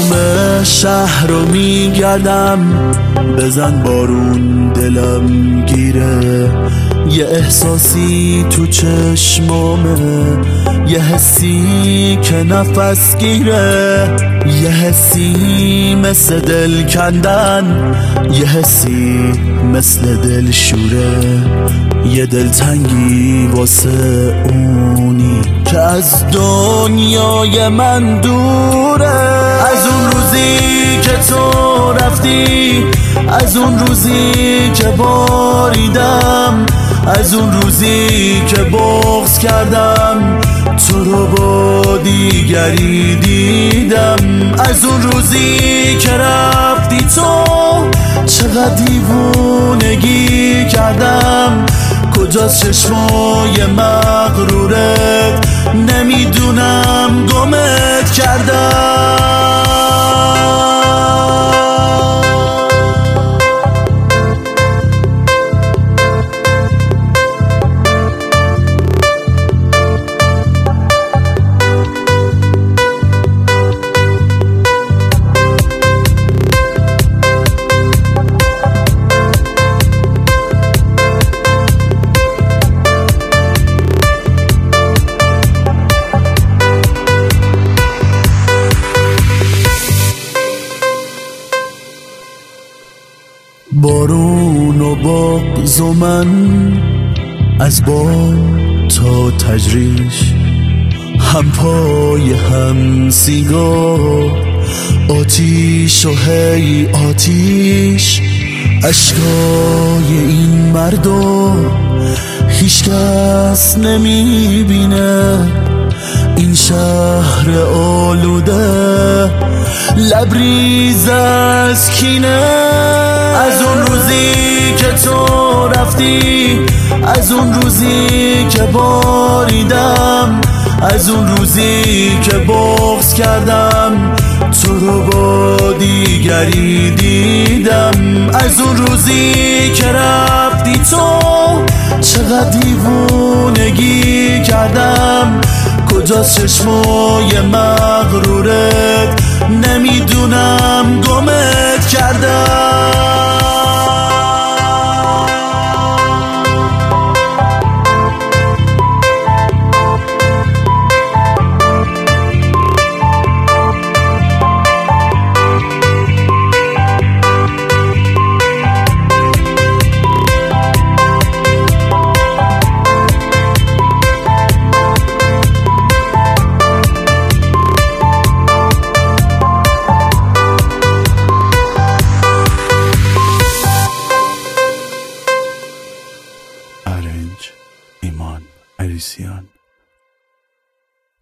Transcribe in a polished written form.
تموم شهر رو میگردم، بزن بارون دلم گیره. یه احساسی تو چشمامه، یه حسی که نفس گیره، یه حسی مثل دل کندن، یه حسی مثل دل شوره. یه دلتنگی واسه اونی که از دنیای من دوره. از اون روزی که تو رفتی، از اون روزی که باریدم، از اون روزی که بغض کردم تو رو با دیگری دیدم. از اون روزی که رفتی تو چقدر دیوونگی کردم. کجاست چشمای مغرورت، نمیدونم گمت کردم. بارون و بغض و من از بام تا تجریش، هم پای هم سیگار، آتیش و هی آتیش. اشکای این مردم هیچ کس نمیبینه. این شهر آلوده لبریز از کینه. از اون روزی که تو رفتی، از اون روزی که باریدم، از اون روزی که بغض کردم تو رو با دیگری دیدم. از اون روزی که رفتی تو چقدر دیوونگی کردم. کجاست چشمای مغرورت، نمیدونم گمت کردم.